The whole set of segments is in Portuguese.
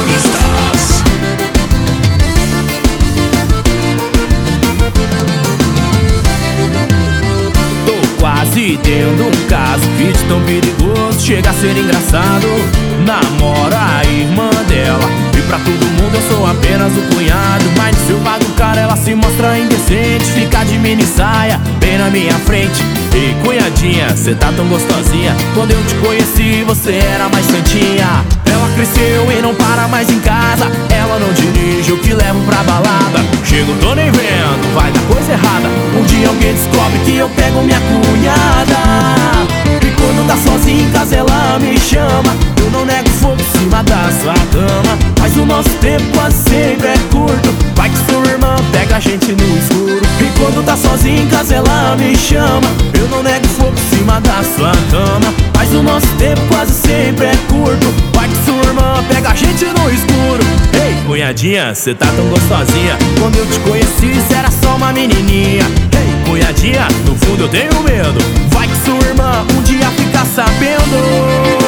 Pistas. Tô quase tendo um caso que de tão perigoso chega a ser engraçado. Namora a irmã dela e pra todo mundo eu sou apenas o cunhado. Mas se eu pago cara ela se mostra indecente, fica de mini saia bem na minha frente. Ei cunhadinha, cê tá tão gostosinha, quando eu te conheci você era mais santinha. Ela cresceu e não para mais em casa, ela não dirige o que levo pra balada. Chego, tô nem vendo, vai dar coisa errada. Um dia alguém descobre que eu pego minha cunhada. E quando tá sozinha em casa ela me chama, eu não nego fogo em cima da sua cama. Mas o nosso tempo quase sempre é curto, vai que sua irmã pega a gente no escuro. E quando tá sozinha em casa ela me chama, eu não nego fogo em cima da sua cama. Mas o nosso tempo quase sempre é curto, vai que sua irmã pega a gente no escuro. Ei cunhadinha, cê tá tão gostosinha, quando eu te conheci cê era só uma menininha. Ei cunhadinha, no fundo eu tenho medo, vai que sua irmã um dia fica sabendo.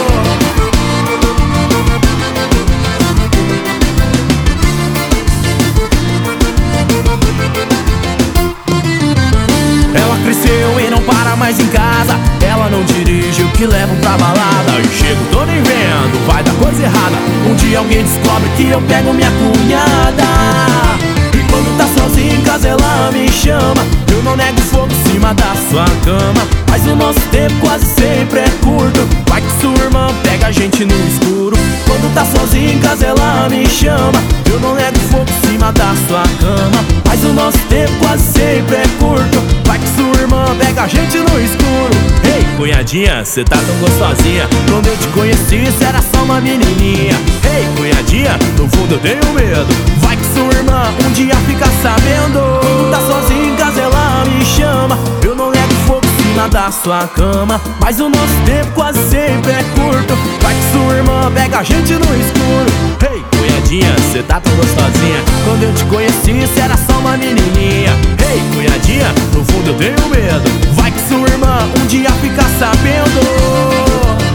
Ela cresceu e não para mais em casa, ela não dirige o que levo pra balada. Eu chego, tô nem vendo, vai dar coisa errada. Um dia alguém descobre que eu pego minha cunhada. E quando tá sozinha em casa ela me chama, eu não nego fogo em cima da sua cama. Mas o nosso tempo quase sempre é curto, vai que sua irmã pega a gente no escuro. Quando tá sozinha em casa ela me chama, eu não nego fogo em cima da sua cama. Mas o nosso tempo quase sempre é curto, vai que sua irmã pega a gente no escuro. Ei cunhadinha, cê tá tão gostosinha, quando eu te conheci cê era só uma menininha. Ei cunhadinha, no fundo eu tenho medo, vai que sua irmã um dia fica sabendo. Quando tá sozinha em casa ela me chama, eu não nego fogo em cima da sua cama. Mas o nosso tempo quase sempre é curto, vai que sua irmã pega a gente no escuro. Ei cunhadinha, cê tá tão gostosinha, quando eu te conheci cê era só uma menininha. Ei cunhadinha, no fundo eu tenho medo, vai que sua irmã um dia fica sabendo.